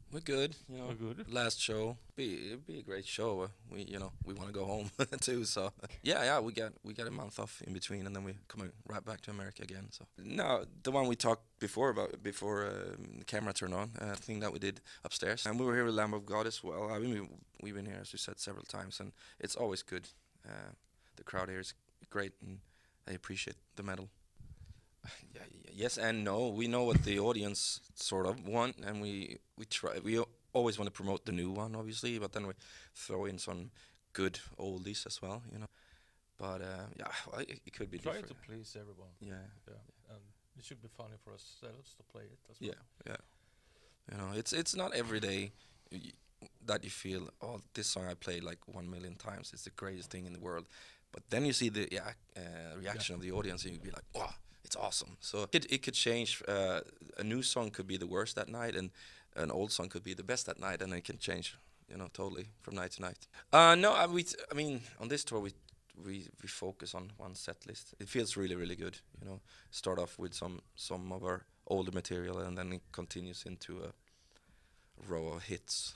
We're good, We're good. Last show, it'd be a great show. We want to go home too. So yeah, we got a month off in between, and then we coming right back to America again. So no, the one we talked before about before the camera turned on, thing that we did upstairs, and we were here with Lamb of God as well. I mean, we've been here as you said several times, and it's always good. The crowd here is great, and I appreciate the metal. Yeah, yes and no. We know what the audience sort of want, and we try. Always want to promote the new one, obviously, but then we throw in some good oldies as well, But yeah, well, it could be Try to different. please everyone. Yeah, Yeah, and it should be funny for ourselves to play it as yeah, well. yeah. It's not every day y- that you feel, oh, this song I played like 1 million times. It's the greatest thing in the world. But then you see the Yeah, reaction of the audience, and you'd be like, wow, it's awesome. So it could change. A new song could be the worst that night, and an old song could be the best that night, and it can change, totally from night to night. No, I mean, on this tour we focus on one set list. It feels really really good. Start off with some of our older material, and then it continues into a row of hits.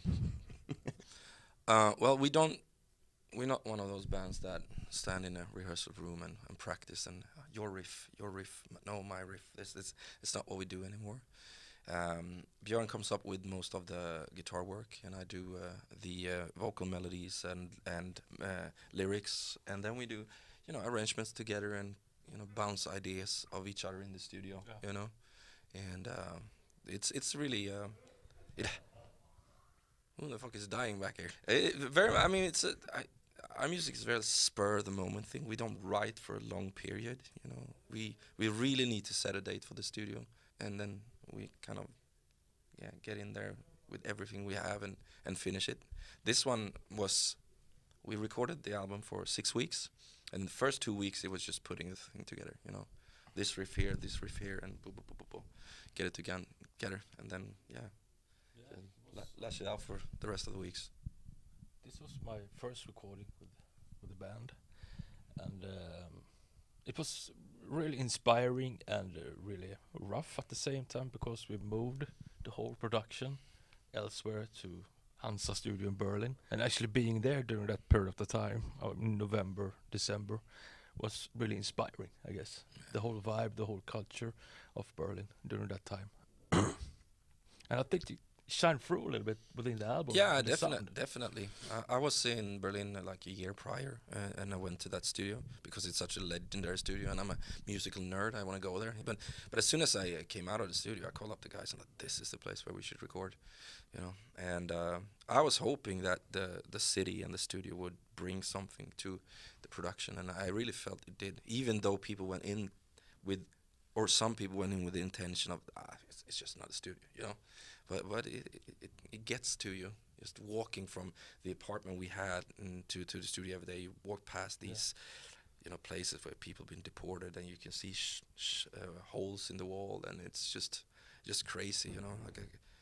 Well, we're not one of those bands that stand in a rehearsal room and practice and your riff, no, my riff. This it's not what we do anymore. Björn comes up with most of the guitar work, and I do the vocal melodies and lyrics, and then we do, arrangements together and bounce ideas of each other in the studio. yeah. And it's really it. Who the fuck is dying back here? Very. I mean, our music is very spur of the moment thing. We don't write for a long period. We really need to set a date for the studio, and then we kind of get in there with everything we have and finish it. This one was we recorded the album for 6 weeks, and the first 2 weeks it was just putting the thing together. This riff here, and boop, boop, boop, boop, boop, get it together, and then Yeah, then it was. lash it out for the rest of the weeks. This was my first recording with the band, and it was really inspiring and really rough at the same time because we moved the whole production elsewhere to Hansa Studio in Berlin, and actually being there during that period of the time, in November, December, was really inspiring. I guess the whole vibe, the whole culture of Berlin during that time, and I think it shined through a little bit within the album Yeah, with the sound. definitely. I was in Berlin like a year prior, and I went to that studio because it's such a legendary studio, and I'm a musical nerd. I want to go there. But as soon as I came out of the studio, I called up the guys and like, this is the place where we should record, And I was hoping that the city and the studio would bring something to the production, and I really felt it did. Even though people went in with, or some people went in with the intention of, it's just not a studio. But it gets to you just walking from the apartment we had to the studio every day. You walk past Yeah, these places where people been deported, and you can see holes in the wall, and it's just crazy. Like